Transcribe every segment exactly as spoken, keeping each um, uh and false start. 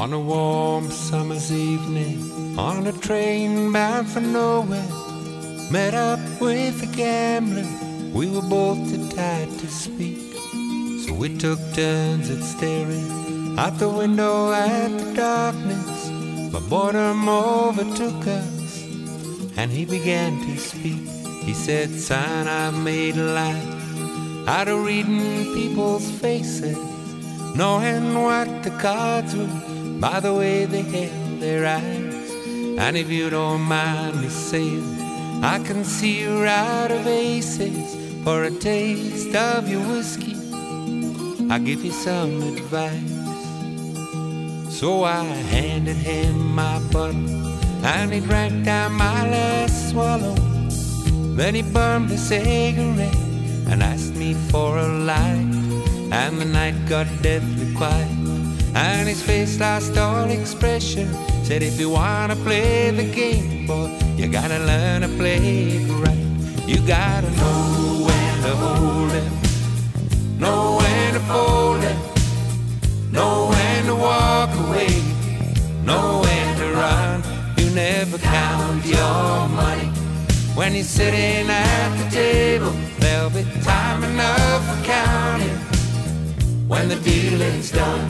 On a warm summer's evening, on a train bound for nowhere, met up with a gambler. We were both too tired to speak, so we took turns at staring out the window at the darkness. But boredom overtook us, and he began to speak. He said, "Son, I've made a life out of reading people's faces, knowing what the cards were by the way they held their eyes. And if you don't mind me saying, I can see you're out of aces. For a taste of your whiskey, I'll give you some advice." So I handed him my bottle, and he drank down my last swallow. Then he burned a cigarette and asked me for a light. And the night got deathly quiet, and his face lost all expression. Said, "If you wanna play the game, boy, you gotta learn to play it right. You gotta know when to hold it, know when to fold it, know when to walk away, know when to run. You never count your money when you're sitting at the table. There'll be time enough for counting when the dealing's done."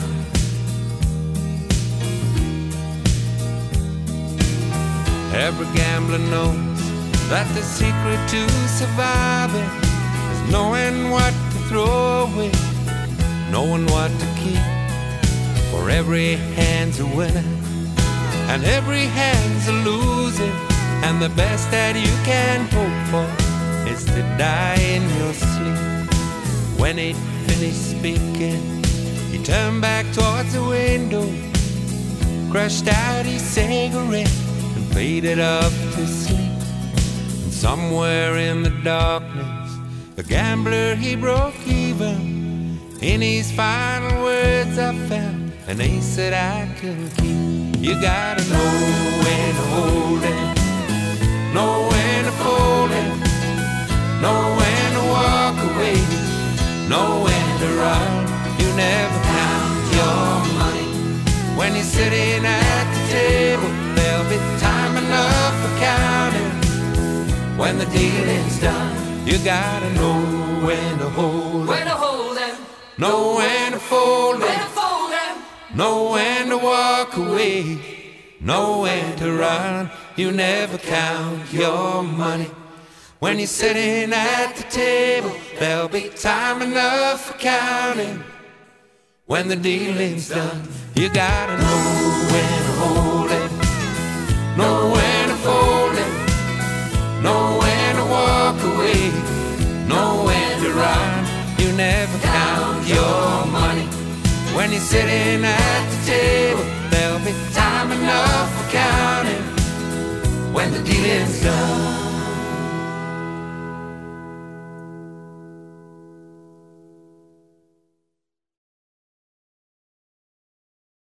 Every gambler knows that the secret to surviving is knowing what to throw away, knowing what to keep. For every hand's a winner, and every hand's a loser. And the best that you can hope for is to die in your sleep. When he finished speaking, he turned back towards the window, crushed out his cigarette, and faded up to sleep. And somewhere in the darkness, the gambler, he broke even. In his final words I found an ace that I can keep. You gotta know when to hold it, know when to fold it, know when to walk away, know when to run. You never count your money when you're sitting at the table. There'll be time enough for counting when the dealing's done. You gotta know when to hold When to hold them, it, know when to fold when it, to fold them, know when to walk away, know when to run. You never count your money when you're sitting at the table. There'll be time enough for counting when the dealing's done. You gotta know when to hold it, know when to fold it, know when to walk away, know when to run. You never count your money when you're sitting at the table. There'll be time enough for counting when the dealing's done.